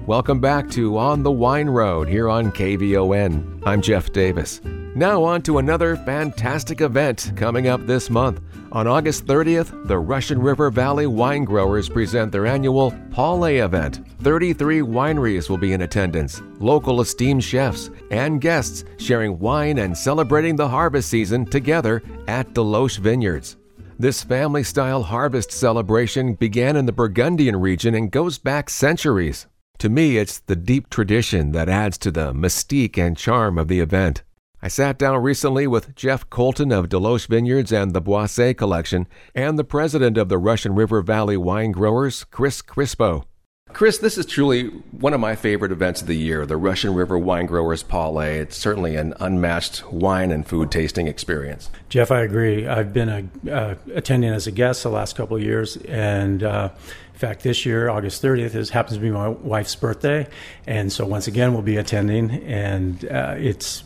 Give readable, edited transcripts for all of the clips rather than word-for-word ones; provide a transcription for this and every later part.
Welcome back to On the Wine Road here on KVON. I'm Jeff Davis. Now on to another fantastic event coming up this month. On August 30th, the Russian River Valley wine growers present their annual Paulay event. 33 wineries will be in attendance, local esteemed chefs, and guests sharing wine and celebrating the harvest season together at Deloche Vineyards. This family-style harvest celebration began in the Burgundian region and goes back centuries. To me, it's the deep tradition that adds to the mystique and charm of the event. I sat down recently with Jeff Colton of Deloche Vineyards and the Boisset Collection and the president of the Russian River Valley Wine Growers, Chris Crispo. Chris, this is truly one of my favorite events of the year, the Russian River Wine Growers Paulay. It's certainly an unmatched wine and food tasting experience. Jeff, I agree. I've been attending as a guest the last couple of years, and in fact, this year, August 30th, happens to be my wife's birthday, and so once again, we'll be attending, and it's,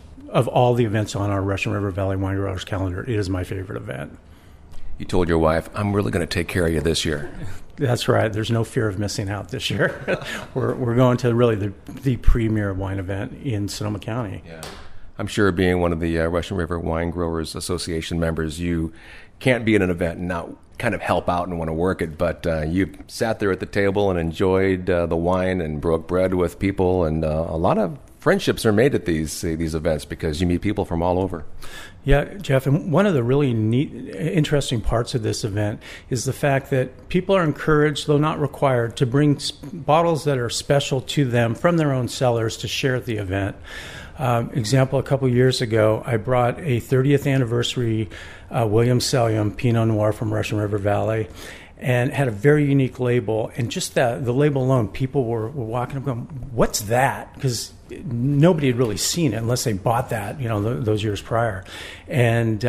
of all the events on our Russian River Valley Wine Growers calendar, it is my favorite event. You told your wife, I'm really going to take care of you this year. That's right. There's no fear of missing out this year. We're going to really the premier wine event in Sonoma County. Yeah. I'm sure being one of the Russian River Wine Growers Association members, you can't be at an event and not kind of help out and want to work it, but you sat there at the table and enjoyed the wine and broke bread with people, and a lot of friendships are made at these events because you meet people from all over. Yeah, Jeff, and one of the really neat, interesting parts of this event is the fact that people are encouraged, though not required, to bring bottles that are special to them from their own cellars to share at the event. Example, a couple years ago, I brought a 30th anniversary William Sellium Pinot Noir from Russian River Valley, and had a very unique label. And just the label alone, people were walking up going, what's that? Because nobody had really seen it unless they bought that, those years prior. And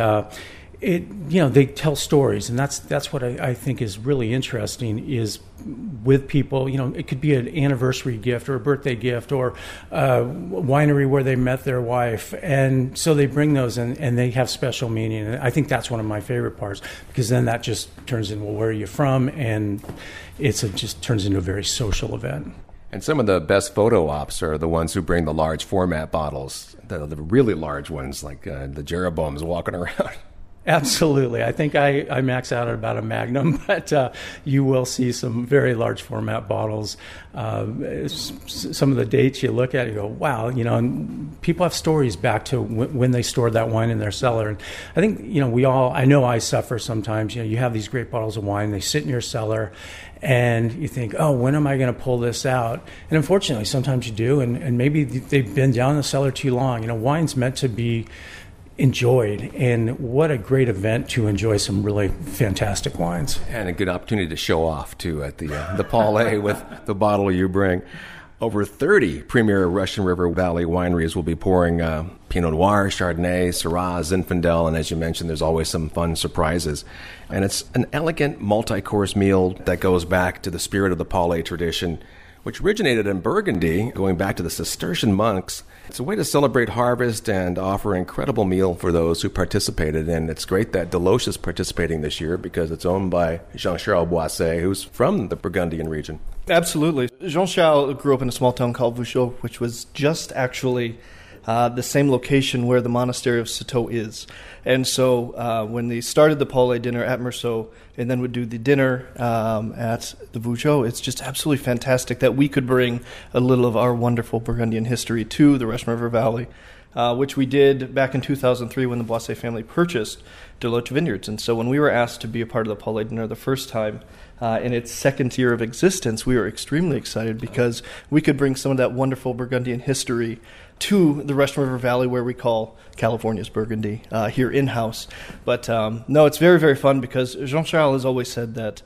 they tell stories, and that's what I think is really interesting is with people, it could be an anniversary gift or a birthday gift or a winery where they met their wife. And so they bring those and they have special meaning. And I think that's one of my favorite parts, because then that just turns into, well, where are you from? And just turns into a very social event. And some of the best photo ops are the ones who bring the large format bottles, the really large ones, like the Jeroboams walking around. Absolutely. I think I max out at about a Magnum, but you will see some very large format bottles. Some of the dates you look at, you go, wow, and people have stories back to when they stored that wine in their cellar. And I think, I know I suffer sometimes. You have these great bottles of wine, they sit in your cellar, and you think, oh, when am I going to pull this out? And unfortunately, sometimes you do, and maybe they've been down in the cellar too long. Wine's meant to be enjoyed, and what a great event to enjoy some really fantastic wines. And a good opportunity to show off, too, at the Paulay with the bottle you bring. Over 30 premier Russian River Valley wineries will be pouring Pinot Noir, Chardonnay, Syrah, Zinfandel, and as you mentioned, there's always some fun surprises. And it's an elegant multi-course meal that goes back to the spirit of the Paulay tradition, which originated in Burgundy, going back to the Cistercian monks. It's a way to celebrate harvest and offer an incredible meal for those who participated. And it's great that Deloche is participating this year because it's owned by Jean-Charles Boisset, who's from the Burgundian region. Absolutely. Jean-Charles grew up in a small town called Vougeot, which was just actually the same location where the monastery of Citeaux is. And so when they started the Paulay dinner at Meursault and then would do the dinner at the Vougeot, it's just absolutely fantastic that we could bring a little of our wonderful Burgundian history to the Russian River Valley, which we did back in 2003 when the Boisset family purchased Deloche Vineyards. And so when we were asked to be a part of the Paulay dinner the first time, in its second year of existence, we were extremely excited because we could bring some of that wonderful Burgundian history to the Russian River Valley, where we call California's Burgundy, here in-house. But no, it's very, very fun because Jean-Charles has always said that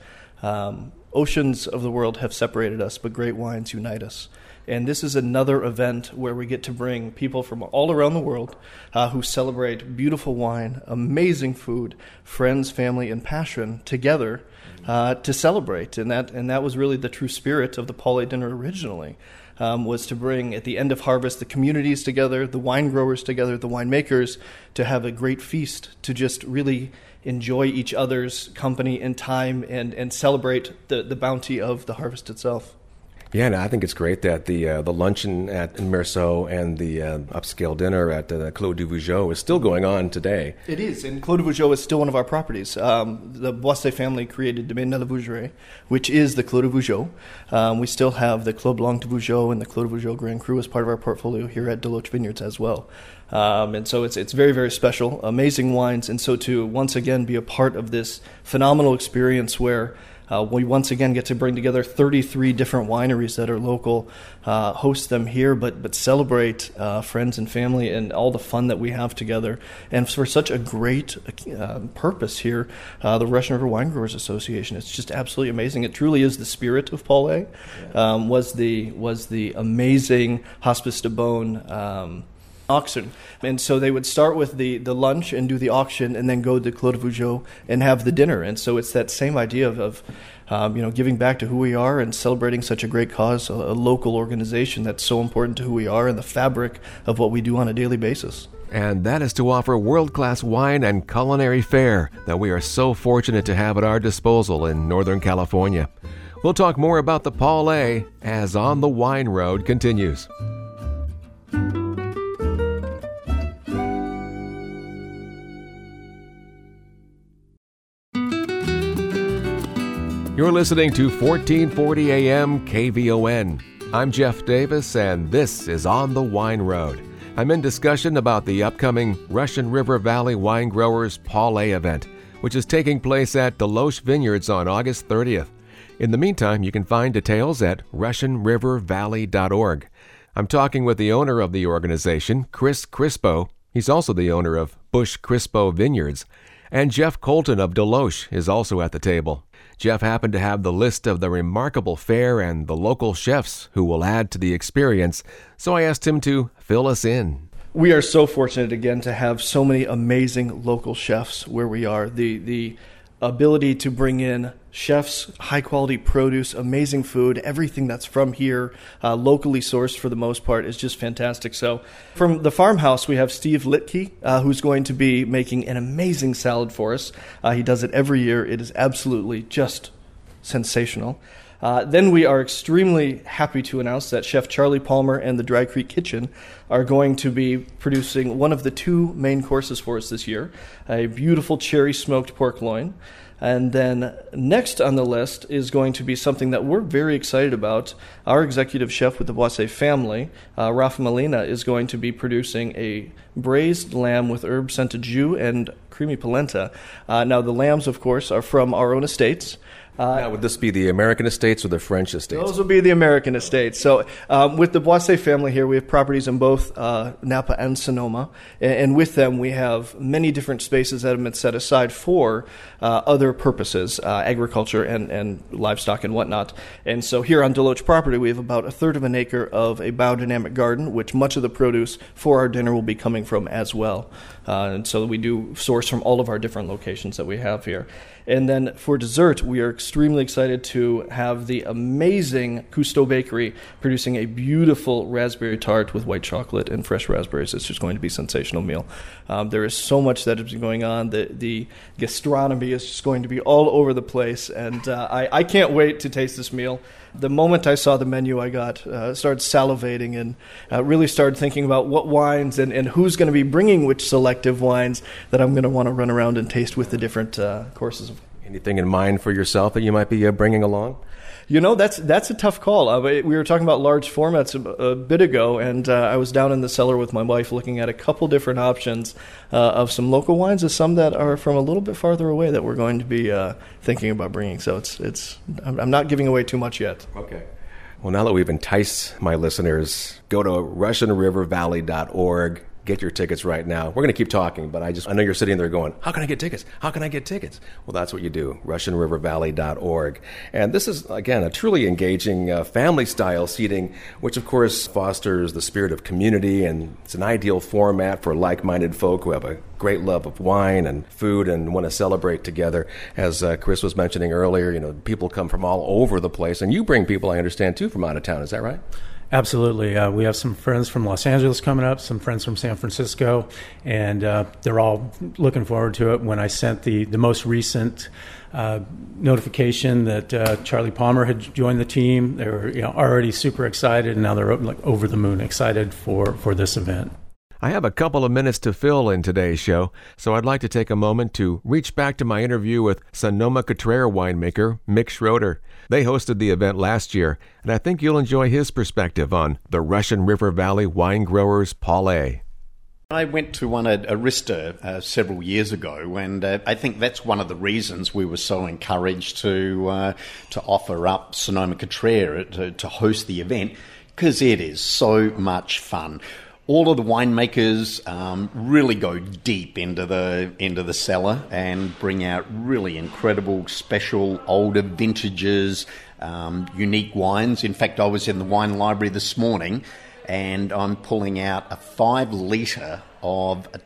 oceans of the world have separated us, but great wines unite us. And this is another event where we get to bring people from all around the world who celebrate beautiful wine, amazing food, friends, family, and passion together to celebrate. And that was really the true spirit of the Paulay dinner originally, was to bring, at the end of harvest, the communities together, the wine growers together, the winemakers, to have a great feast, to just really enjoy each other's company and time and celebrate the bounty of the harvest itself. Yeah, and I think it's great that the luncheon at Meursault and the upscale dinner at Clos du Vougeot is still going on today. It is, and Clos du Vougeot is still one of our properties. The Boisset family created Domaine de la Vougerie, which is the Clos du Vougeot. We still have the Clos Blanc du Vougeot and the Clos du Vougeot Grand Cru as part of our portfolio here at Deloche Vineyards as well. And so it's very, very special, amazing wines, and so to once again be a part of this phenomenal experience where we once again get to bring together 33 different wineries that are local, host them here, but celebrate friends and family and all the fun that we have together. And for such a great purpose here, the Russian River Wine Growers Association, it's just absolutely amazing. It truly is the spirit of Paulay, was the amazing Hospice de Beaune auction. And so they would start with the lunch and do the auction and then go to Clos du Vougeot and have the dinner. And so it's that same idea of giving back to who we are and celebrating such a great cause, a local organization that's so important to who we are and the fabric of what we do on a daily basis. And that is to offer world-class wine and culinary fare that we are so fortunate to have at our disposal in Northern California. We'll talk more about the Paulay as On the Wine Road continues. You're listening to 1440 AM KVON. I'm Jeff Davis, and this is On the Wine Road. I'm in discussion about the upcoming Russian River Valley Wine Growers Paulay event, which is taking place at Deloche Vineyards on August 30th. In the meantime, you can find details at RussianRiverValley.org. I'm talking with the owner of the organization, Chris Crispo. He's also the owner of Bush Crispo Vineyards. And Jeff Colton of Deloche is also at the table. Jeff happened to have the list of the remarkable fare and the local chefs who will add to the experience, so I asked him to fill us in. We are so fortunate again to have so many amazing local chefs where we are. The ability to bring in chefs, high-quality produce, amazing food, everything that's from here, locally sourced for the most part, is just fantastic. So from the farmhouse, we have Steve Litke, who's going to be making an amazing salad for us. He does it every year. It is absolutely just sensational. Then we are extremely happy to announce that Chef Charlie Palmer and the Dry Creek Kitchen are going to be producing one of the two main courses for us this year, a beautiful cherry smoked pork loin. And then next on the list is going to be something that we're very excited about. Our executive chef with the Boisset family, Rafa Molina, is going to be producing a braised lamb with herb-scented jus and creamy polenta. Now, the lambs, of course, are from our own estates. Now, would this be the American estates or the French estates? Those will be the American estates. So with the Boisset family here, we have properties in both Napa and Sonoma. And with them, we have many different spaces that have been set aside for other purposes, agriculture and livestock and whatnot. And so here on Deloche property, we have about a third of an acre of a biodynamic garden, which much of the produce for our dinner will be coming from as well. And so we do source from all of our different locations that we have here. And then for dessert, we are extremely excited to have the amazing Cousteau Bakery producing a beautiful raspberry tart with white chocolate and fresh raspberries. It's just going to be a sensational meal. There is so much that has been going on. The gastronomy is just going to be all over the place, and I can't wait to taste this meal. The moment I saw the menu, I started salivating and really started thinking about what wines and who's going to be bringing which selective wines that I'm going to want to run around and taste with the different courses. Anything in mind for yourself that you might be bringing along? You know, that's a tough call. We were talking about large formats a bit ago, and I was down in the cellar with my wife looking at a couple different options of some local wines and some that are from a little bit farther away that we're going to be thinking about bringing. So I'm not giving away too much yet. Okay. Well, now that we've enticed my listeners, go to RussianRiverValley.org. Get your tickets right now. We're going to keep talking, but I know you're sitting there going, how can I get tickets? How can I get tickets? Well, that's what you do, RussianRiverValley.org. And this is, again, a truly engaging family-style seating, which, of course, fosters the spirit of community, and it's an ideal format for like-minded folk who have a great love of wine and food and want to celebrate together. As Chris was mentioning earlier, people come from all over the place, and you bring people, I understand, too, from out of town. Is that right? Absolutely. We have some friends from Los Angeles coming up, some friends from San Francisco, and they're all looking forward to it. When I sent the most recent notification that Charlie Palmer had joined the team, they were already super excited, and now they're over the moon excited for this event. I have a couple of minutes to fill in today's show, so I'd like to take a moment to reach back to my interview with Sonoma-Cutrer winemaker Mick Schroeder. They hosted the event last year, and I think you'll enjoy his perspective on the Russian River Valley Wine Growers Paulay. I went to one at Arista several years ago, and I think that's one of the reasons we were so encouraged to offer up Sonoma-Cutrer to host the event, because it is so much fun. All of the winemakers really go deep into the cellar and bring out really incredible, special, older vintages, unique wines. In fact, I was in the wine library this morning, and I'm pulling out a 5-litre of a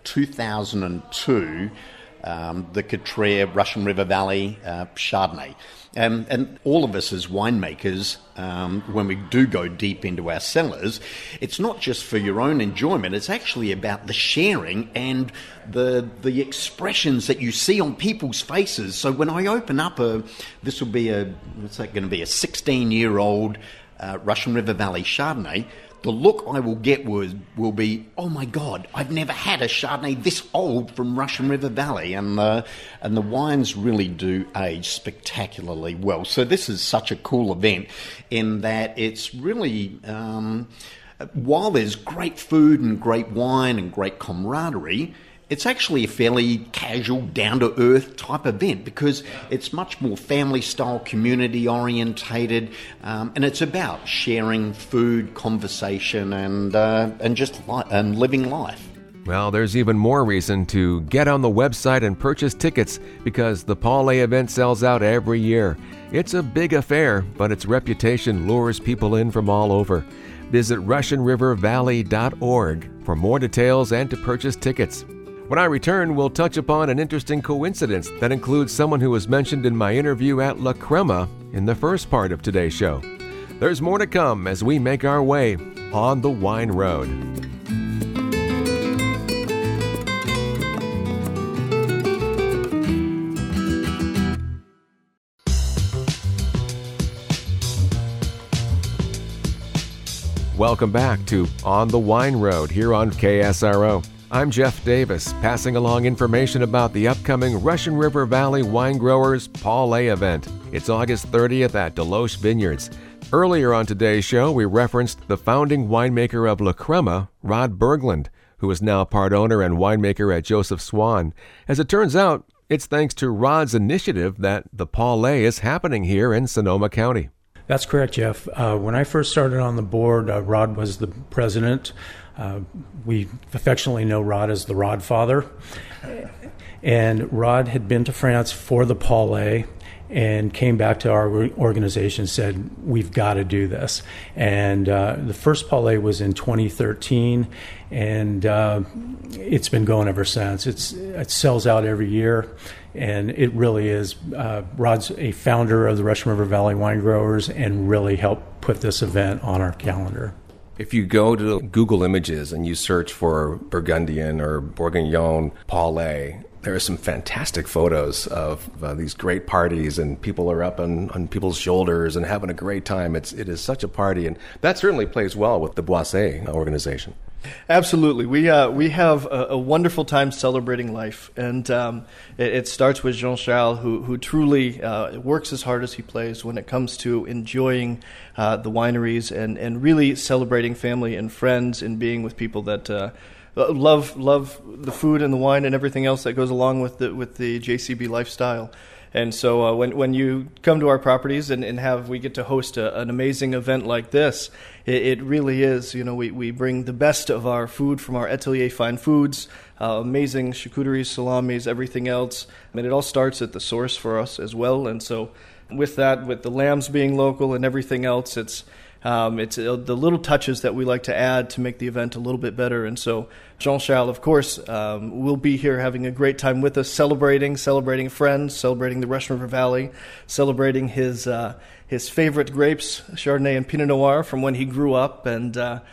2002 the Cutrer Russian River Valley Chardonnay. And all of us as winemakers, when we do go deep into our cellars, it's not just for your own enjoyment, it's actually about the sharing and the expressions that you see on people's faces. So when I open up what's that going to be, a 16-year-old Russian River Valley Chardonnay, the look I will get will be, oh my God, I've never had a Chardonnay this old from Russian River Valley, and the wines really do age spectacularly well. So this is such a cool event in that it's really, while there's great food and great wine and great camaraderie, it's actually a fairly casual, down-to-earth type event because it's much more family-style, community-orientated, and it's about sharing food, conversation, and just and living life. Well, there's even more reason to get on the website and purchase tickets because the Paulay event sells out every year. It's a big affair, but its reputation lures people in from all over. Visit RussianRiverValley.org for more details and to purchase tickets. When I return, we'll touch upon an interesting coincidence that includes someone who was mentioned in my interview at La Crema in the first part of today's show. There's more to come as we make our way on the Wine Road. Welcome back to On the Wine Road here on KSRO. I'm Jeff Davis, passing along information about the upcoming Russian River Valley Wine Growers Paulay event. It's August 30th at Deloche Vineyards. Earlier on today's show, we referenced the founding winemaker of La Crema, Rod Berglund, who is now part owner and winemaker at Joseph Swan. As it turns out, it's thanks to Rod's initiative that the Paulay is happening here in Sonoma County. That's correct, Jeff. When I first started on the board, Rod was the president. We affectionately know Rod as the Rod Father. And Rod had been to France for the Paulay and came back to our organization and said, we've got to do this. And the first Paulay was in 2013, and it's been going ever since. It sells out every year, and it really is. Rod's a founder of the Russian River Valley Wine Growers and really helped put this event on our calendar. If you go to Google Images and you search for Burgundian or Bourguignon Paulay, there are some fantastic photos of these great parties, and people are up on people's shoulders and having a great time. It is such a party, and that certainly plays well with the Boisset organization. Absolutely. We have a wonderful time celebrating life, and it starts with Jean-Charles, who truly works as hard as he plays when it comes to enjoying the wineries and really celebrating family and friends and being with people that love the food and the wine and everything else that goes along with the JCB lifestyle. And so when you come to our properties and we get to host an amazing event like this, it really is, we bring the best of our food from our Atelier Fine Foods, amazing charcuteries, salamis, everything else. I mean, it all starts at the source for us as well. And so with that, with the lambs being local and everything else, It's the little touches that we like to add to make the event a little bit better. And so Jean-Charles, of course, will be here having a great time with us, celebrating friends, celebrating the Russian River Valley, celebrating his favorite grapes, Chardonnay and Pinot Noir, from when he grew up, and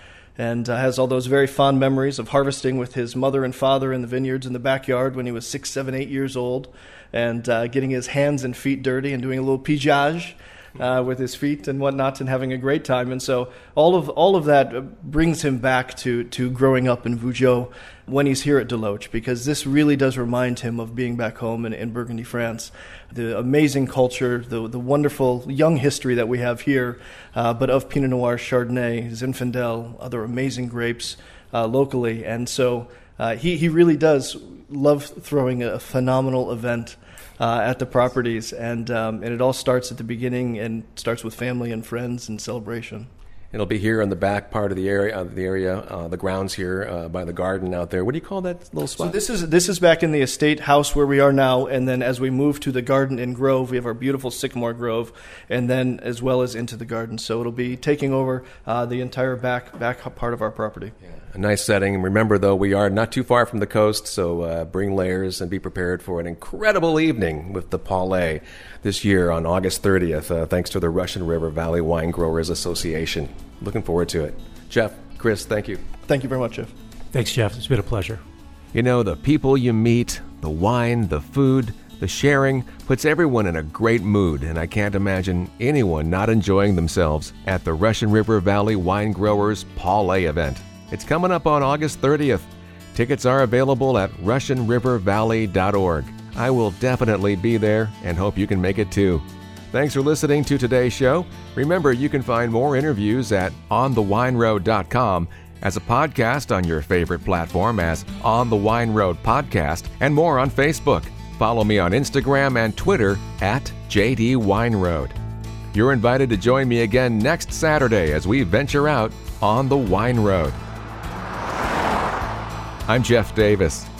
has all those very fond memories of harvesting with his mother and father in the vineyards in the backyard when he was 6, 7, 8 years old, and getting his hands and feet dirty and doing a little pigeage with his feet and whatnot, and having a great time. And so all of that brings him back to growing up in Vougeot when he's here at Deloche, because this really does remind him of being back home in Burgundy, France. The amazing culture, the wonderful young history that we have here, but of Pinot Noir, Chardonnay, Zinfandel, other amazing grapes locally. And so he really does love throwing a phenomenal event at the properties, and it all starts at the beginning and starts with family and friends and celebration. It'll be here in the back part of the area, the grounds here by the garden out there. What do you call that little spot? So this is back in the estate house where we are now, and then as we move to the garden and grove, we have our beautiful sycamore grove, and then as well as into the garden. So it'll be taking over the entire back part of our property. Yeah. A nice setting. Remember, though, we are not too far from the coast, so bring layers and be prepared for an incredible evening with the Paulay this year on August 30th, thanks to the Russian River Valley Wine Growers Association. Looking forward to it. Jeff, Chris, thank you. Thank you very much, Jeff. Thanks, Jeff. It's been a pleasure. You know, the people you meet, the wine, the food, the sharing puts everyone in a great mood, and I can't imagine anyone not enjoying themselves at the Russian River Valley Wine Growers Paulay event. It's coming up on August 30th. Tickets are available at RussianRiverValley.org. I will definitely be there and hope you can make it too. Thanks for listening to today's show. Remember, you can find more interviews at onthewineroad.com, as a podcast on your favorite platform as On the Wine Road Podcast, and more on Facebook. Follow me on Instagram and Twitter at JD Wine Road. You're invited to join me again next Saturday as we venture out on the Wine Road. I'm Jeff Davis.